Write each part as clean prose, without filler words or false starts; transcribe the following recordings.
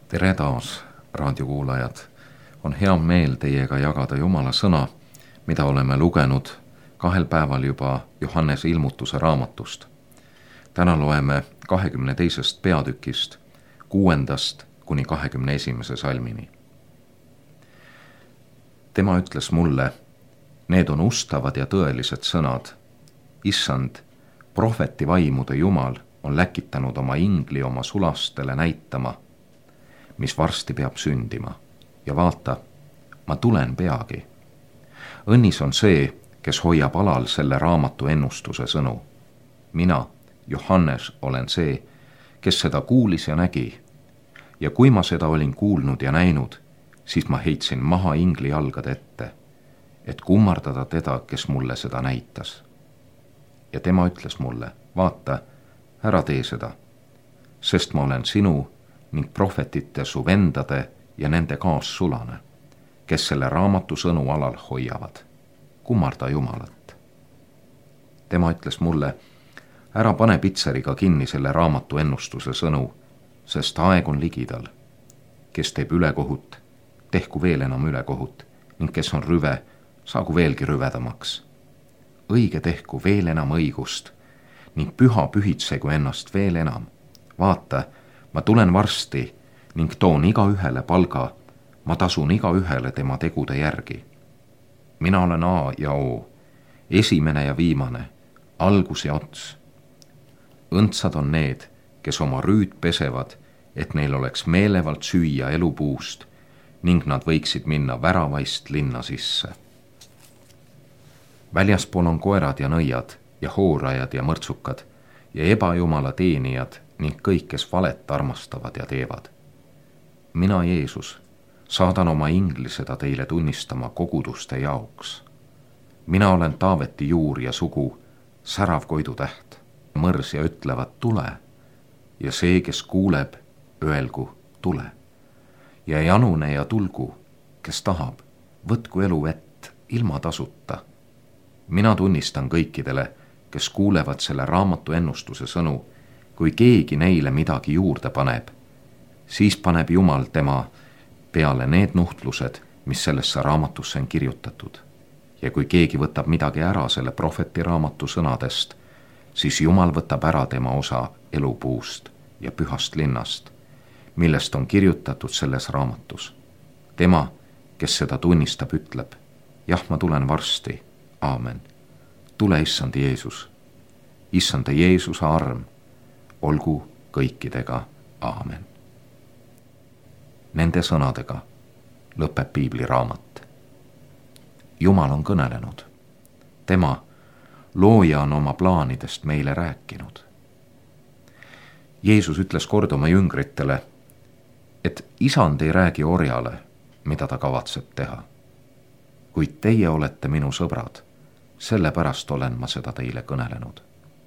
tere taas, raadiokuulajad! On hea meel teiega jagada Jumala sõna, mida oleme lugenud 2 päeval juba Johannese ilmutuse raamatust. Täna loeme 22. peatükist 6. kuni 21. salmini. Tema ütles mulle, need on ustavad ja tõelised sõnad. Issand, prohveti vaimude Jumal on läkitanud oma ingli oma sulastele näitama, mis varsti peab sündima. Ja vaata, ma tulen peagi. Õnnis on see, kes hoiab alal selle raamatu ennustuse sõnu. Mina, Johannes, olen see, kes seda kuulis ja nägi. Ja kui ma seda olin kuulnud ja näinud, siis ma heitsin maha ingli jalgade ette, et kummardada teda, kes mulle seda näitas. Ja tema ütles mulle, vaata, ära tee seda, sest ma olen sinu ning prohvetite su vendade ja nende kaassulane, kes selle raamatu sõnu alal hoiavad. Kummarda Jumalat. Tema ütles mulle, ära pane pitseriga kinni selle raamatu ennustuse sõnu, sest aeg on ligidal. Kes teeb ülekohut, tehku veel enam ülekohut, ning kes on rüve, saagu veelgi rüvedamaks. Õige tehku veel enam õigust, ning püha pühitsegu ennast veel enam. Vaata, ma tulen varsti ning toon igaühele palga, ma tasun igaühele tema tegude järgi. Mina olen A ja O, esimene ja viimane, algus ja ots. Õndsad on need, kes oma rüüd pesevad, et neil oleks meelevalt süüa elupuust ning nad võiksid minna väravaist linna sisse. Väljaspool on koerad ja nõiad ja hoorajad ja mõrtsukad ja ebajumala teenijad ning kõik, kes valet armastavad ja teevad. Mina, Jeesus, saadan oma ingli seda teile tunnistama koguduste jaoks. Mina olen Taaveti juur ja sugu, särav koidutäht, mõrs ja ütlevad tule, ja see, kes kuuleb, öelgu tule. Ja janune ja tulgu, kes tahab, võtku elu vett ilma tasuta. Mina tunnistan kõikidele, kes kuulevad selle raamatu ennustuse sõnu, kui keegi neile midagi juurde paneb, siis paneb Jumal tema peale need nuhtlused, mis sellesse raamatusse on kirjutatud. Ja kui keegi võtab midagi ära selle prohveti raamatu sõnadest, siis Jumal võtab ära tema osa elupuust ja pühast linnast, millest on kirjutatud selles raamatus. Tema, kes seda tunnistab, ütleb, jah, ma tulen varsti, aamen. Tule, issand Jeesus. Issanda Jeesuse arm, olgu kõikidega, aamen. Nende sõnadega lõpeb piibli raamat. Jumal on kõnelenud. Tema, looja, on oma plaanidest meile rääkinud. Jeesus ütles kord oma jüngritele, et isand ei räägi orjale, mida ta kavatseb teha. Kuid teie olete minu sõbrad, sellepärast olen ma seda teile kõnelenud.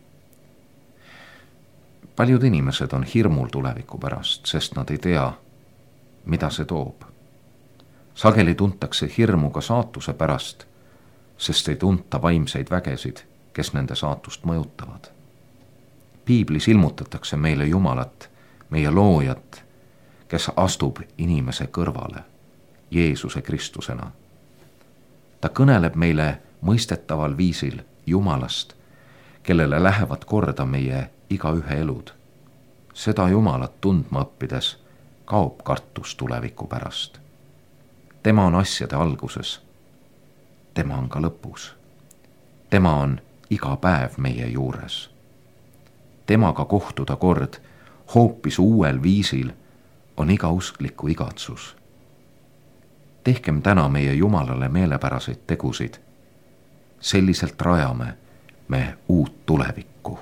Paljud inimesed on hirmul tuleviku pärast, sest nad ei tea, mida see toob. Sageli tuntakse hirmu ka saatuse pärast, sest ei tunta vaimseid vägesid, kes nende saatust mõjutavad. Piiblis ilmutatakse meile Jumalat, meie loojat, kes astub inimese kõrvale, Jeesuse Kristusena. Ta kõneleb meile mõistetaval viisil Jumalast, kellele lähevad korda meie igaühe elud. Seda Jumalat tundma õppides kaob kartus tuleviku pärast. Tema on asjade alguses. Tema on ka lõpus. Tema on iga päev meie juures. Temaga kohtuda kord hoopis uuel viisil on iga uskliku igatsus. Tehkem täna meie Jumalale meelepäraseid tegusid. Selliselt rajame me uut tulevikku.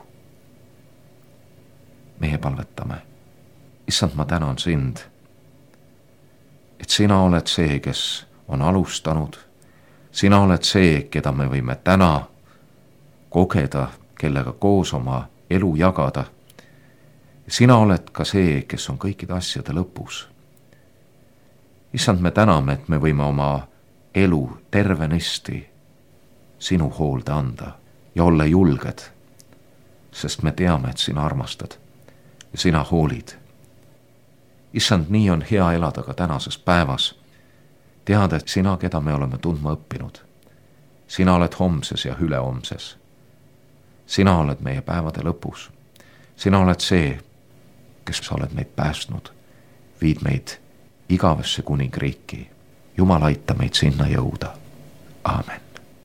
Meie palvetame. Issand, ma tänan sind, et sina oled see, kes on alustanud. Sina oled see, keda me võime täna kogeda, kellega koos oma elu jagada. Sina oled ka see, kes on kõikide asjade lõpus. Issand, me täname, et me võime oma elu tervenisti sinu hoolde anda ja olla julged, sest me teame, et sina armastad ja sina hoolid. issand, nii on hea elada ka tänases päevas, teada, et sina, keda me oleme tundma õppinud, sina oled homses ja ülehomses. Sina oled meie päevade lõpus. Sina oled see, kes sa oled meid päästnud, viid meid igavesse kuningriiki. Jumal, aita meid sinna jõuda. Aamen.